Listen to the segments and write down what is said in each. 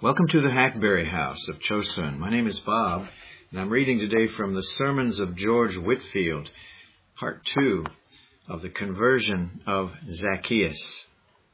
Welcome to the Hackberry House of Chosun. My name is Bob, and I'm reading today from the Sermons of George Whitefield, Part 2 of the Conversion of Zacchaeus.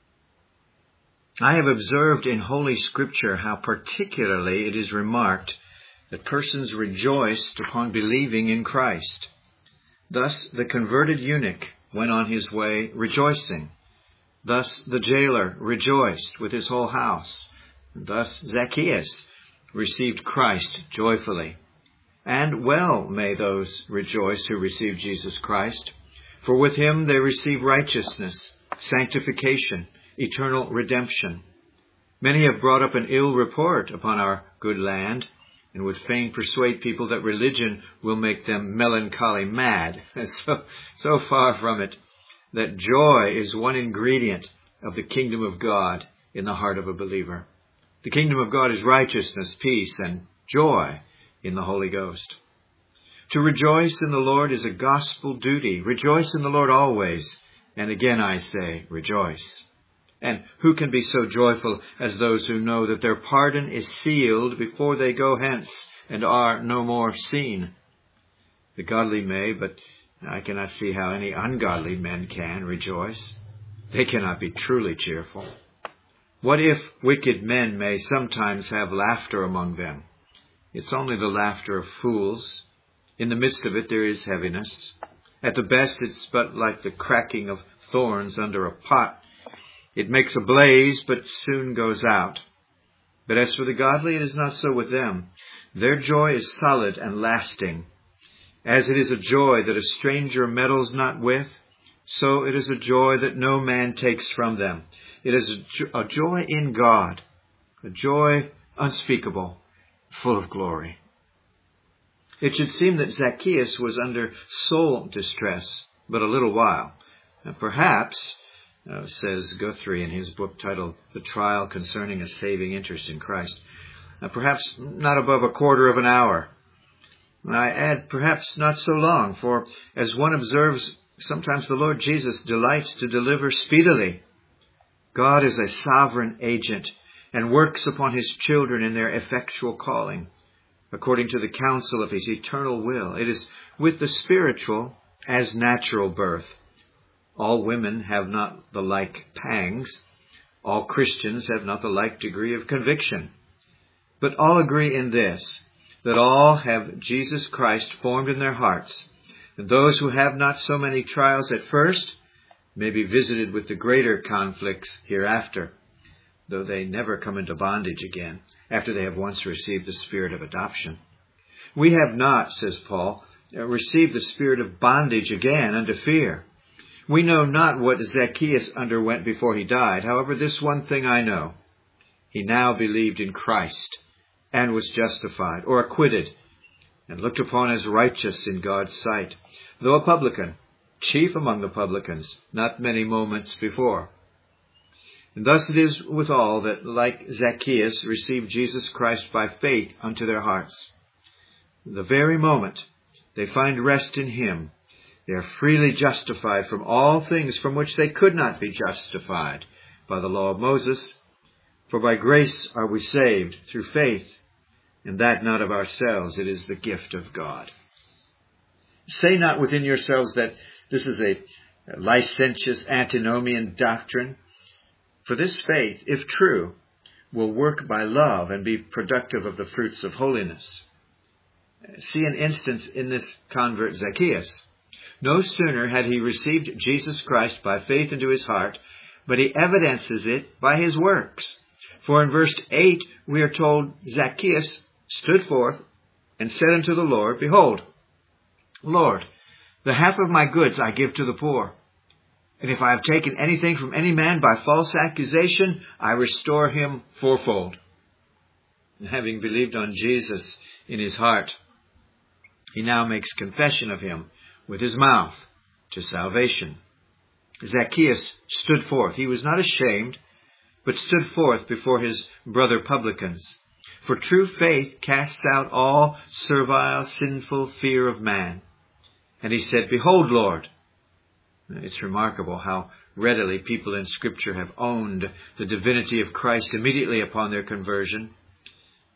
I have observed in Holy Scripture how particularly it is remarked that persons rejoiced upon believing in Christ. Thus the converted eunuch went on his way rejoicing. Thus the jailer rejoiced with his whole house. Thus Zacchaeus received Christ joyfully. And well may those rejoice who receive Jesus Christ, for with him they receive righteousness, sanctification, eternal redemption. Many have brought up an ill report upon our good land, and would fain persuade people that religion will make them melancholy mad. So far from it, that joy is one ingredient of the kingdom of God in the heart of a believer. The kingdom of God is righteousness, peace, and joy in the Holy Ghost. To rejoice in the Lord is a gospel duty. Rejoice in the Lord always. And again I say, rejoice. And who can be so joyful as those who know that their pardon is sealed before they go hence and are no more seen? The godly may, but I cannot see how any ungodly men can rejoice. They cannot be truly cheerful. What if wicked men may sometimes have laughter among them? It's only the laughter of fools. In the midst of it there is heaviness. At the best it's but like the cracking of thorns under a pot. It makes a blaze, but soon goes out. But as for the godly, it is not so with them. Their joy is solid and lasting. As it is a joy that a stranger meddles not with, so it is a joy that no man takes from them. It is a joy in God, a joy unspeakable, full of glory. It should seem that Zacchaeus was under soul distress but a little while. And perhaps, says Guthrie in his book titled The Trial Concerning a Saving Interest in Christ, perhaps not above a quarter of an hour. I add perhaps not so long, for as one observes, sometimes the Lord Jesus delights to deliver speedily. God is a sovereign agent and works upon his children in their effectual calling, according to the counsel of his eternal will. It is with the spiritual as natural birth. All women have not the like pangs. All Christians have not the like degree of conviction. But all agree in this, that all have Jesus Christ formed in their hearts. And those who have not so many trials at first may be visited with the greater conflicts hereafter, though they never come into bondage again, after they have once received the spirit of adoption. We have not, says Paul, received the spirit of bondage again unto fear. We know not what Zacchaeus underwent before he died. However, this one thing I know. He now believed in Christ and was justified or acquitted and looked upon as righteous in God's sight, though a publican, chief among the publicans, not many moments before. And thus it is with all that, like Zacchaeus, receive Jesus Christ by faith unto their hearts. The very moment they find rest in him, they are freely justified from all things from which they could not be justified by the law of Moses. For by grace are we saved through faith, and that not of ourselves, it is the gift of God. Say not within yourselves that this is a licentious antinomian doctrine. For this faith, if true, will work by love and be productive of the fruits of holiness. See an instance in this convert Zacchaeus. No sooner had he received Jesus Christ by faith into his heart, but he evidences it by his works. For in verse 8 we are told, Zacchaeus stood forth and said unto the Lord, Behold, Lord, the half of my goods I give to the poor. And if I have taken anything from any man by false accusation, I restore him fourfold. And having believed on Jesus in his heart, he now makes confession of him with his mouth to salvation. Zacchaeus stood forth. He was not ashamed, but stood forth before his brother publicans. For true faith casts out all servile, sinful fear of man. And he said, Behold, Lord. It's remarkable how readily people in Scripture have owned the divinity of Christ immediately upon their conversion.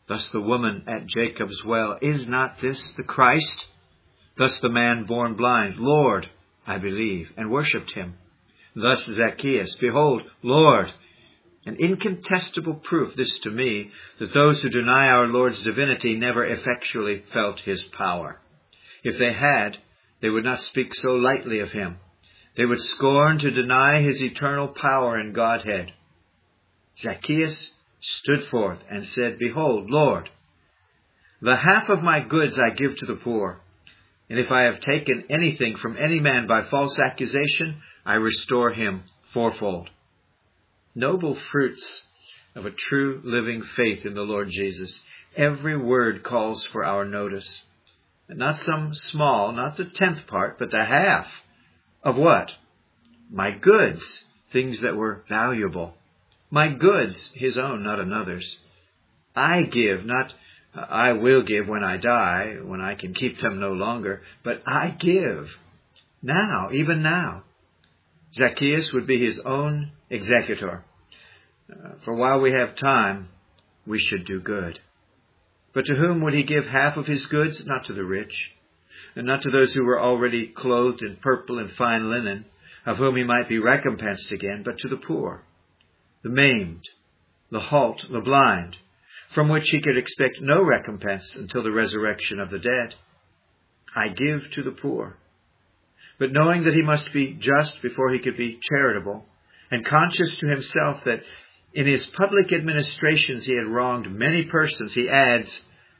Thus the woman at Jacob's well, is not this the Christ? Thus the man born blind, Lord, I believe, and worshipped him. Thus Zacchaeus, behold, Lord. An incontestable proof this to me, that those who deny our Lord's divinity never effectually felt his power. If they had, they would not speak so lightly of him. They would scorn to deny his eternal power and Godhead. Zacchaeus stood forth and said, Behold, Lord, the half of my goods I give to the poor, and if I have taken anything from any man by false accusation, I restore him fourfold. Noble fruits of a true living faith in the Lord Jesus. Every word calls for our notice. And not some small, not the 10th part, but the half. Of what? My goods, things that were valuable. My goods, his own, not another's. I give, not I will give when I die, when I can keep them no longer, but I give. Now, even now. Zacchaeus would be his own executor. For while we have time, we should do good. But to whom would he give half of his goods? Not to the rich, and not to those who were already clothed in purple and fine linen, of whom he might be recompensed again, but to the poor, the maimed, the halt, the blind, from which he could expect no recompense until the resurrection of the dead. I give to the poor. But knowing that he must be just before he could be charitable, and conscious to himself that in his public administrations he had wronged many persons, he adds,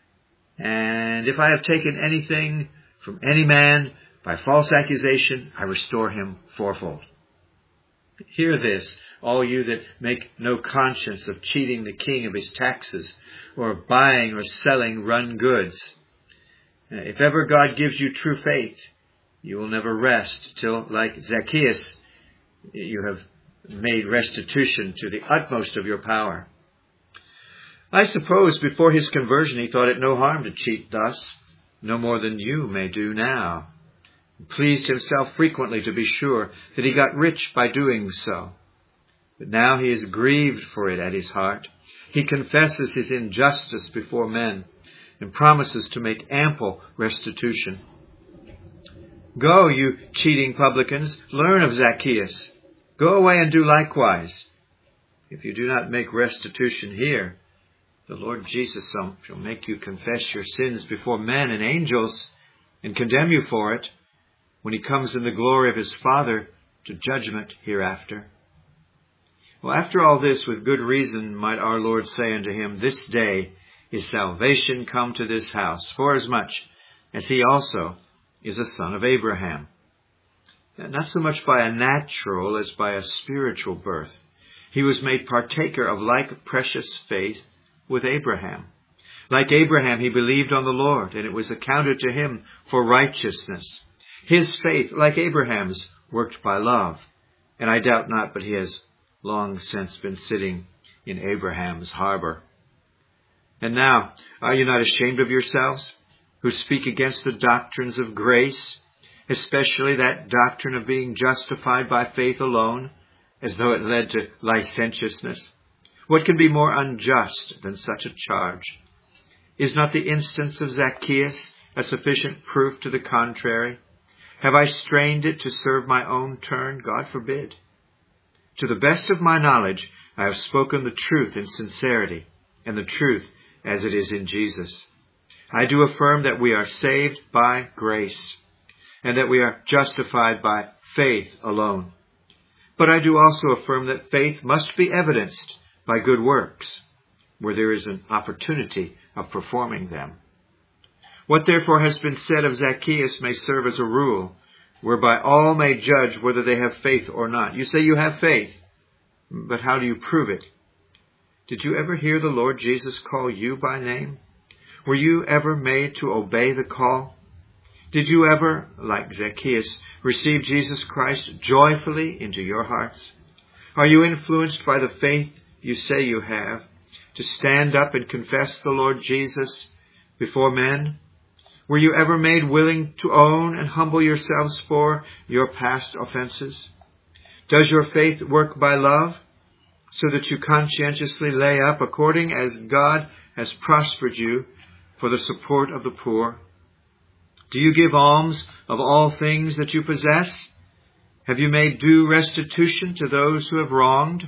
And if I have taken anything from any man by false accusation, I restore him fourfold. Hear this, all you that make no conscience of cheating the king of his taxes, or buying or selling run goods. If ever God gives you true faith, you will never rest till, like Zacchaeus, you have made restitution to the utmost of your power. I suppose before his conversion he thought it no harm to cheat thus, no more than you may do now. He pleased himself frequently to be sure that he got rich by doing so. But now he is grieved for it at his heart. He confesses his injustice before men and promises to make ample restitution. Go, you cheating publicans, learn of Zacchaeus. Go away and do likewise. If you do not make restitution here, the Lord Jesus shall make you confess your sins before men and angels and condemn you for it when he comes in the glory of his Father to judgment hereafter. Well, after all this, with good reason might our Lord say unto him, This day is salvation come to this house, forasmuch as he also is a son of Abraham. Not so much by a natural as by a spiritual birth. He was made partaker of like precious faith with Abraham. Like Abraham, he believed on the Lord, and it was accounted to him for righteousness. His faith, like Abraham's, worked by love. And I doubt not but he has long since been sitting in Abraham's harbor. And now, are you not ashamed of yourselves, who speak against the doctrines of grace, especially that doctrine of being justified by faith alone, as though it led to licentiousness? What can be more unjust than such a charge? Is not the instance of Zacchaeus a sufficient proof to the contrary? Have I strained it to serve my own turn? God forbid. To the best of my knowledge, I have spoken the truth in sincerity, and the truth as it is in Jesus. I do affirm that we are saved by grace, and that we are justified by faith alone. But I do also affirm that faith must be evidenced by good works, where there is an opportunity of performing them. What therefore has been said of Zacchaeus may serve as a rule, whereby all may judge whether they have faith or not. You say you have faith, but how do you prove it? Did you ever hear the Lord Jesus call you by name? Were you ever made to obey the call? Did you ever, like Zacchaeus, receive Jesus Christ joyfully into your hearts? Are you influenced by the faith you say you have to stand up and confess the Lord Jesus before men? Were you ever made willing to own and humble yourselves for your past offenses? Does your faith work by love? so that you conscientiously lay up according as God has prospered you for the support of the poor? Do you give alms of all things that you possess? Have you made due restitution to those who have wronged?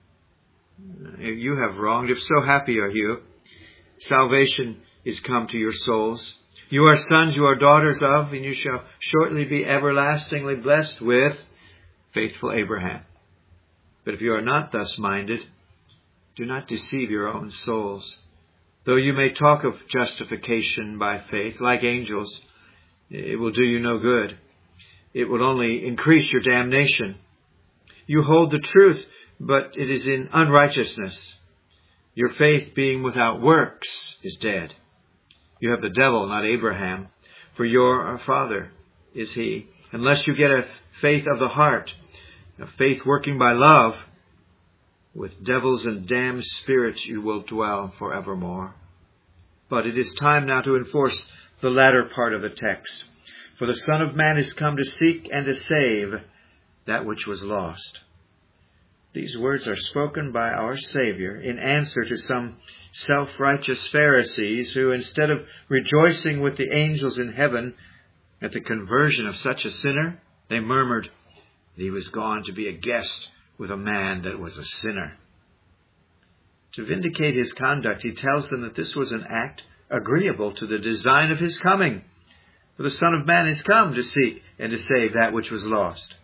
You have wronged, if so, happy are you. Salvation is come to your souls. You are sons, you are daughters of, and you shall shortly be everlastingly blessed with faithful Abraham. But if you are not thus minded, do not deceive your own souls. Though you may talk of justification by faith, like angels, it will do you no good. It will only increase your damnation. You hold the truth, but it is in unrighteousness. Your faith being without works is dead. You have the devil, not Abraham, for your father is he. Unless you get a faith of the heart, a faith working by love, with devils and damned spirits you will dwell forevermore. But it is time now to enforce the latter part of the text. For the Son of Man is come to seek and to save that which was lost. These words are spoken by our Savior in answer to some self-righteous Pharisees who, instead of rejoicing with the angels in heaven at the conversion of such a sinner, they murmured that he was gone to be a guest with a man that was a sinner. To vindicate his conduct, he tells them that this was an act agreeable to the design of his coming. For the Son of Man is come to seek and to save that which was lost.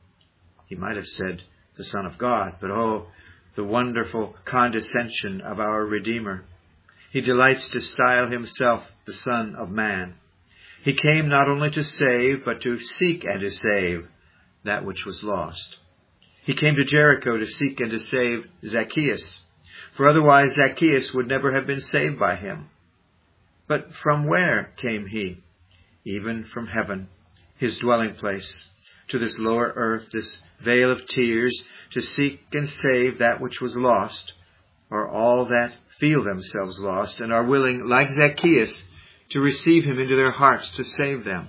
He might have said the Son of God, but oh, the wonderful condescension of our Redeemer. He delights to style himself the Son of Man. He came not only to save, but to seek and to save that which was lost. He came to Jericho to seek and to save Zacchaeus, for otherwise Zacchaeus would never have been saved by him. But from where came he? Even from heaven, his dwelling place, to this lower earth, this vale of tears, to seek and save that which was lost, or all that feel themselves lost and are willing, like Zacchaeus, to receive him into their hearts to save them.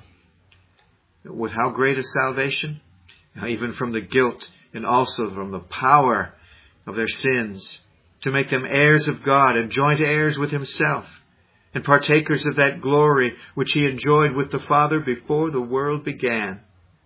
With how great a salvation? Even from the guilt and also from the power of their sins, to make them heirs of God and joint heirs with himself, and partakers of that glory which he enjoyed with the Father before the world began.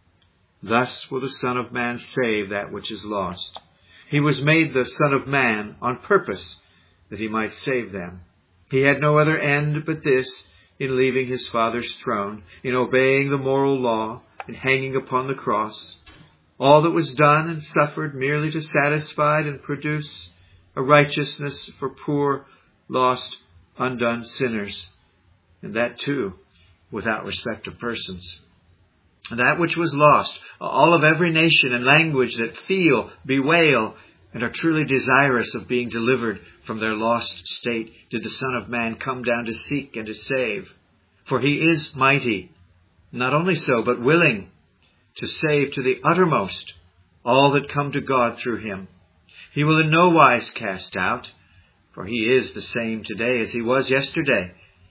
Thus will the Son of Man save that which is lost. He was made the Son of Man on purpose that he might save them. He had no other end but this, in leaving his Father's throne, in obeying the moral law, in hanging upon the cross. All that was done and suffered merely to satisfy and produce a righteousness for poor, lost, undone sinners, and that too without respect of persons. That which was lost, all of every nation and language that feel, bewail, and are truly desirous of being delivered from their lost state, did the Son of Man come down to seek and to save. For he is mighty, not only so, but willing to save to the uttermost all that come to God through him. He will in no wise cast out, for he is the same today as he was yesterday.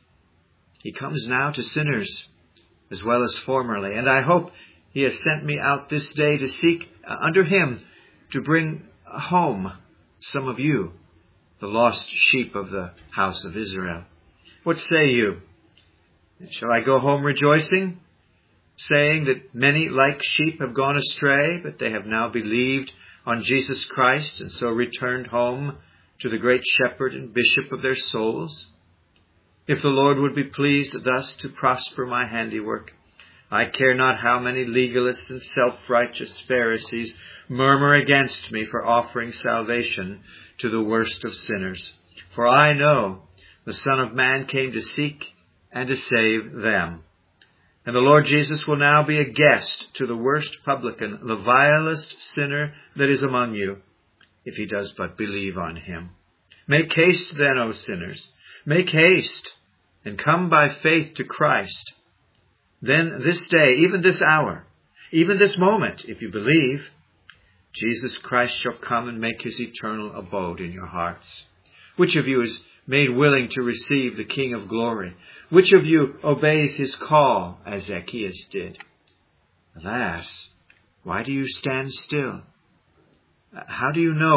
He comes now to sinners as well as formerly, and I hope he has sent me out this day to seek under him to bring home some of you, the lost sheep of the house of Israel. What say you? Shall I go home rejoicing, saying that many like sheep have gone astray, but they have now believed on Jesus Christ and so returned home to the great shepherd and bishop of their souls? If the Lord would be pleased thus to prosper my handiwork, I care not how many legalists and self-righteous Pharisees murmur against me for offering salvation to the worst of sinners. For I know the Son of Man came to seek and to save them. And the Lord Jesus will now be a guest to the worst publican, the vilest sinner that is among you, if he does but believe on him. Make haste then, O sinners, make haste, and come by faith to Christ. Then this day, even this hour, even this moment, if you believe, Jesus Christ shall come and make his eternal abode in your hearts. Which of you is made willing to receive the King of glory? Which of you obeys his call as Zacchaeus did? Alas, why do you stand still? How do you know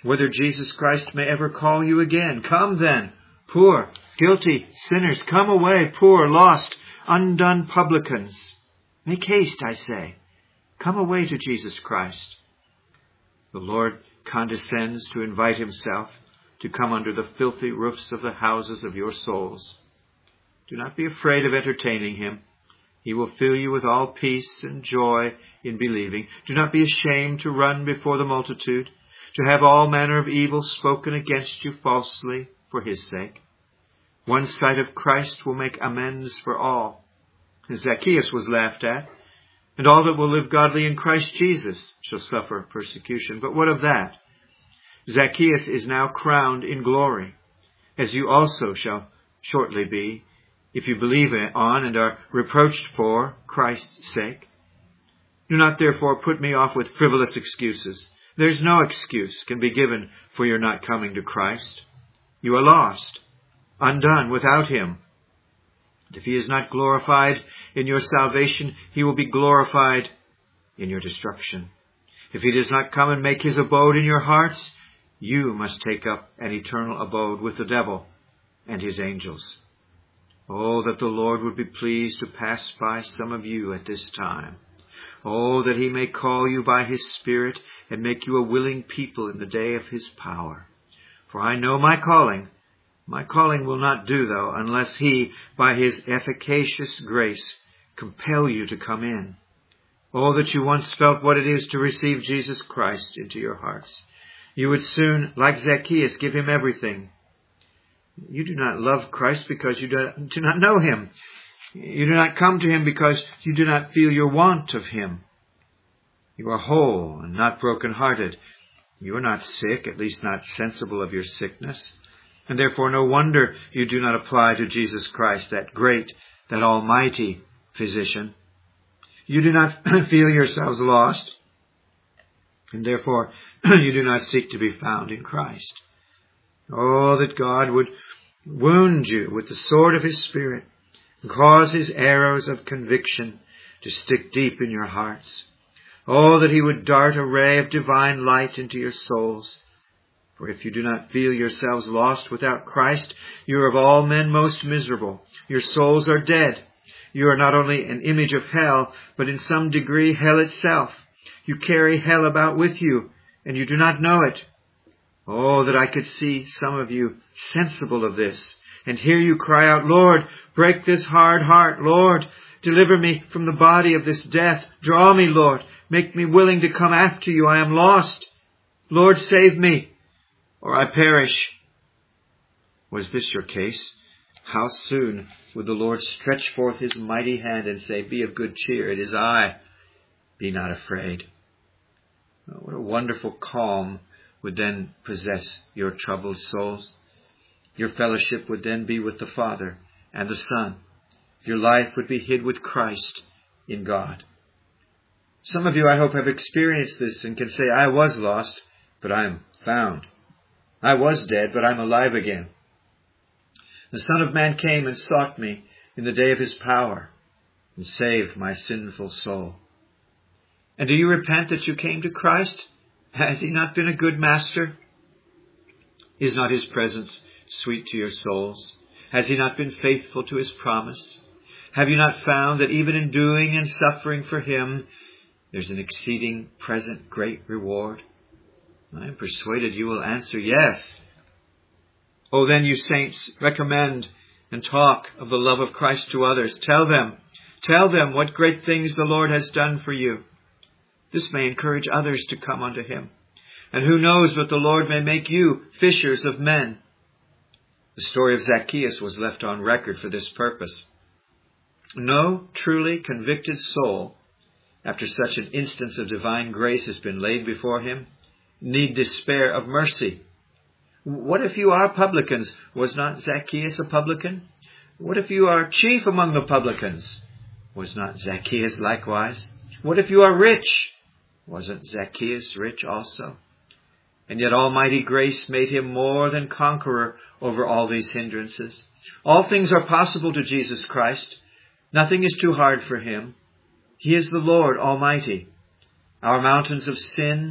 whether Jesus Christ may ever call you again. Come then, poor, guilty sinners. Come away, poor, lost, undone publicans. Make haste, I say. Come away to Jesus Christ. The Lord condescends to invite himself to come under the filthy roofs of the houses of your souls. Do not be afraid of entertaining him. He will fill you with all peace and joy in believing. Do not be ashamed to run before the multitude, to have all manner of evil spoken against you falsely for his sake. One sight of Christ will make amends for all. Zacchaeus was laughed at, and all that will live godly in Christ Jesus shall suffer persecution. But what of that? Zacchaeus is now crowned in glory, as you also shall shortly be, if you believe on and are reproached for Christ's sake. Do not therefore put me off with frivolous excuses. There's no excuse can be given for your not coming to Christ. You are lost, undone without him. And if he is not glorified in your salvation, he will be glorified in your destruction. If he does not come and make his abode in your hearts, you must take up an eternal abode with the devil and his angels. Oh, that the Lord would be pleased to pass by some of you at this time. Oh, that he may call you by his Spirit and make you a willing people in the day of his power. For I know my calling. My calling will not do, though, unless he, by his efficacious grace, compel you to come in. Oh, that you once felt what it is to receive Jesus Christ into your hearts. You would soon, like Zacchaeus, give him everything. You do not love Christ because you do not know him. You do not come to him because you do not feel your want of him. You are whole and not broken-hearted. You are not sick, at least not sensible of your sickness. And therefore no wonder you do not apply to Jesus Christ, that great, that almighty physician. You do not feel yourselves lost, and therefore you do not seek to be found in Christ. Oh, that God would wound you with the sword of his Spirit and cause his arrows of conviction to stick deep in your hearts. Oh, that he would dart a ray of divine light into your souls. For if you do not feel yourselves lost without Christ, you are of all men most miserable. Your souls are dead. You are not only an image of hell, but in some degree hell itself. You carry hell about with you, and you do not know it. Oh, that I could see some of you sensible of this, and hear you cry out, Lord, break this hard heart. Lord, deliver me from the body of this death. Draw me, Lord. Make me willing to come after you. I am lost. Lord, save me, or I perish. Was this your case? How soon would the Lord stretch forth his mighty hand and say, be of good cheer, it is I. Be not afraid. Oh, what a wonderful calm would then possess your troubled souls. Your fellowship would then be with the Father and the Son. Your life would be hid with Christ in God. Some of you, I hope, have experienced this and can say, I was lost, but I am found. I was dead, but I'm alive again. The Son of Man came and sought me in the day of his power and saved my sinful soul. And do you repent that you came to Christ? Has he not been a good master? Is not his presence sweet to your souls? Has he not been faithful to his promise? Have you not found that even in doing and suffering for him, there's an exceeding present great reward? I am persuaded you will answer yes. Oh, then, you saints, recommend and talk of the love of Christ to others. Tell them what great things the Lord has done for you. This may encourage others to come unto him. And who knows but the Lord may make you fishers of men. The story of Zacchaeus was left on record for this purpose. No truly convicted soul, after such an instance of divine grace has been laid before him, need despair of mercy. What if you are publicans? Was not Zacchaeus a publican? What if you are chief among the publicans? Was not Zacchaeus likewise? What if you are rich? Wasn't Zacchaeus rich also? And yet almighty grace made him more than conqueror over all these hindrances. All things are possible to Jesus Christ. Nothing is too hard for him. He is the Lord Almighty. Our mountains of sin,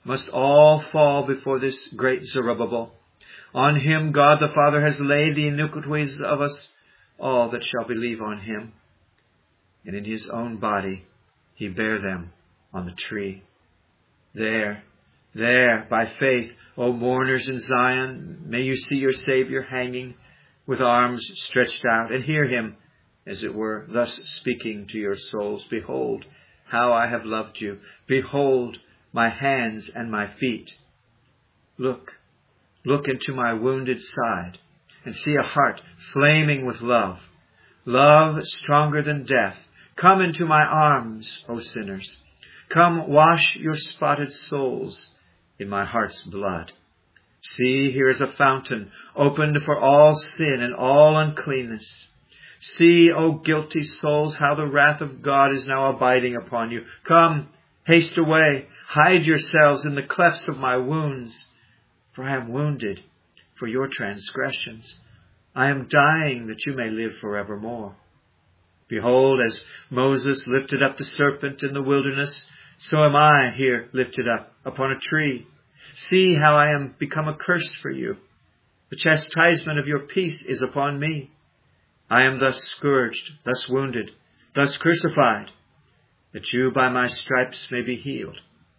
must all fall before this great Zerubbabel. On him God the Father has laid the iniquities of us all that shall believe on him. And in his own body he bare them on the tree. There, by faith, O mourners in Zion, may you see your Savior hanging with arms stretched out, and hear him, as it were, thus speaking to your souls, Behold, how I have loved you. Behold, my hands and my feet. Look into my wounded side, and see a heart flaming with love, love stronger than death. Come into my arms, O sinners. Come wash your spotted souls in my heart's blood. See, here is a fountain opened for all sin and all uncleanness. See, O guilty souls, how the wrath of God is now abiding upon you. Come, haste away, hide yourselves in the clefts of my wounds. For I am wounded for your transgressions. I am dying that you may live forevermore. Behold, as Moses lifted up the serpent in the wilderness, so am I here lifted up upon a tree. See how I am become a curse for you. The chastisement of your peace is upon me. I am thus scourged, thus wounded, thus crucified, that you by my stripes may be healed.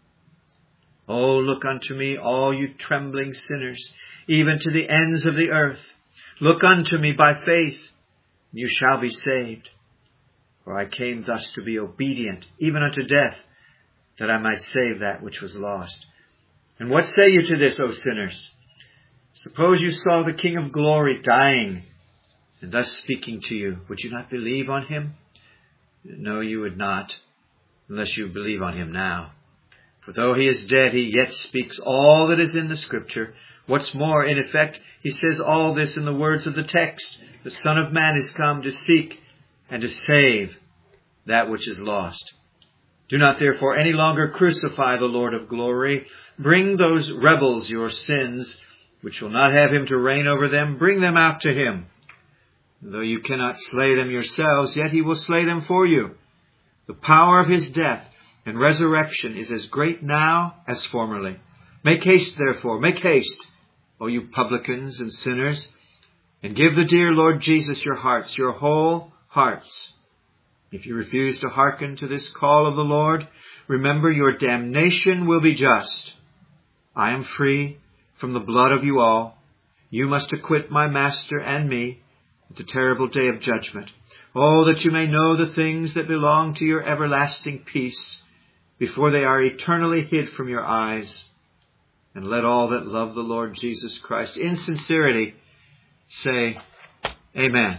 Oh, look unto me, all you trembling sinners, even to the ends of the earth. Look unto me by faith, and you shall be saved. For I came thus to be obedient, even unto death, that I might save that which was lost. And what say you to this, O sinners? Suppose you saw the King of glory dying, and thus speaking to you, would you not believe on him? No, you would not, unless you believe on him now. For though he is dead, he yet speaks all that is in the Scripture. What's more, in effect, he says all this in the words of the text. The Son of Man is come to seek and to save that which is lost. Do not therefore any longer crucify the Lord of glory. Bring those rebels your sins, which will not have him to reign over them. Bring them out to him. Though you cannot slay them yourselves, yet he will slay them for you. The power of his death and resurrection is as great now as formerly. Make haste, therefore, make haste, O you publicans and sinners, and give the dear Lord Jesus your hearts, your whole hearts. If you refuse to hearken to this call of the Lord, remember your damnation will be just. I am free from the blood of you all. You must acquit my master and me at the terrible day of judgment. Oh, that you may know the things that belong to your everlasting peace before they are eternally hid from your eyes. And let all that love the Lord Jesus Christ in sincerity say, Amen.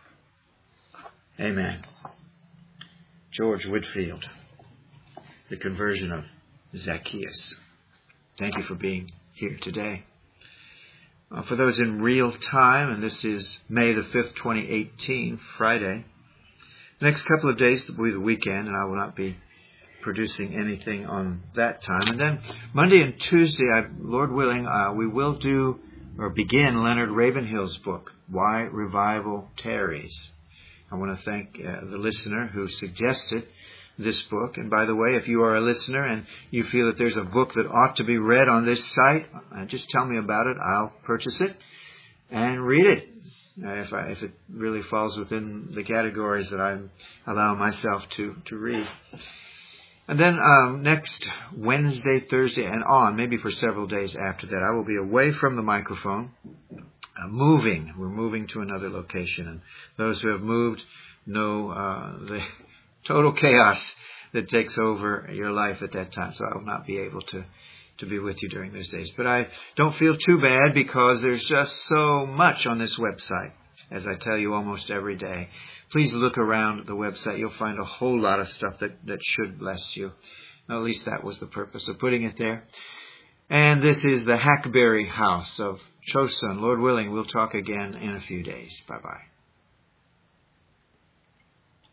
Amen. George Whitefield, The Conversion of Zacchaeus. Thank you for being here today. For those in real time, and this is May the 5th, 2018, Friday. The next couple of days will be the weekend, and I will not be producing anything on that time. And then Monday and Tuesday, Lord willing, we will do or begin Leonard Ravenhill's book, Why Revival Tarries. I want to thank the listener who suggested this book. And by the way, if you are a listener and you feel that there's a book that ought to be read on this site, just tell me about it. I'll purchase it and read it if it really falls within the categories that I allow myself to read. And then next Wednesday, Thursday, and on, maybe for several days after that, I will be away from the microphone, moving. We're moving to another location. And those who have moved know the total chaos that takes over your life at that time. So I will not be able to be with you during those days. But I don't feel too bad because there's just so much on this website, as I tell you almost every day. Please look around the website. You'll find a whole lot of stuff that should bless you. At least that was the purpose of putting it there. And this is the Hackberry House of Chosun. Lord willing, we'll talk again in a few days. Bye-bye.